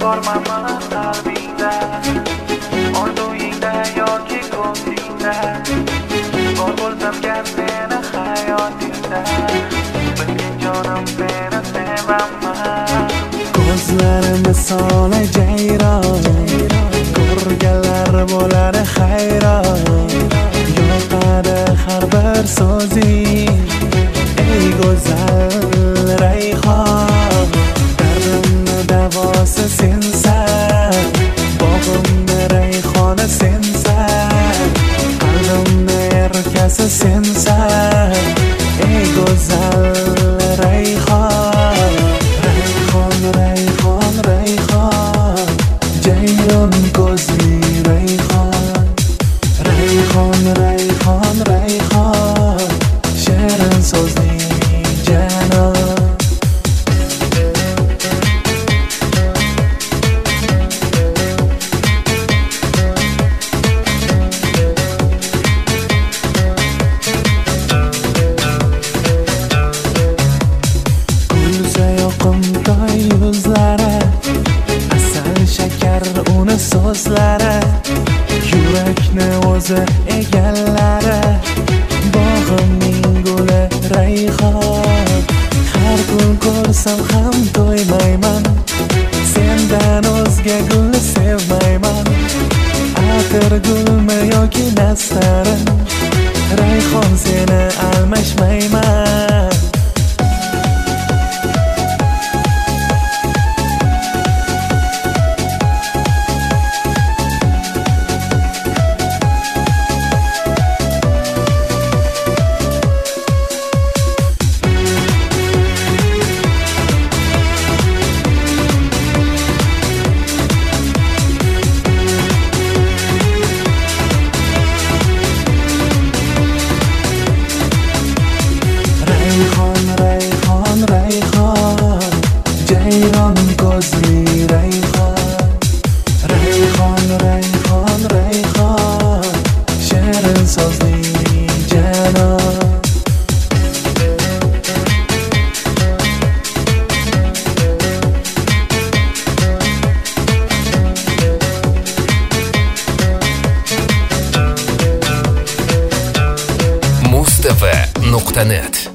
bormanmi qalbingda, orzuyingda yoki ko'zingda, bor bo'lsam gar seni hayotingda, bilgin jonim seni sevaman. Ko'zlarim misoli jayron, ko'rganlar bo'lar hayron. Yoqadi har bir so'zing, ey go'zal rayhon. Dardimni davosi sensan, bog'imni rayhoni sensan, qalbimni erkasi sensan, ey go'zal rayhon. Rayhon, rayhon, rayhon, jayron ko'zli rayhon. Rayhon, rayhon, rayhon, shirin so'zli janon. Kulsa yoqimtoy yuzlari, asal shakar uni so'zlari, yurakni o'zi egallari, bog'imning guli rayhon. Har kun ko'rsam ham to'ymayman, sendan o'zga gul sevmayman. Atir gulmi yoki nastarim, rayhon seni almashmayman. Rayhon, rayhon, rayhon, jayron ko'zli rayhon. Rayhon, rayhon, rayhon, shirin so'zli janon. mustv.net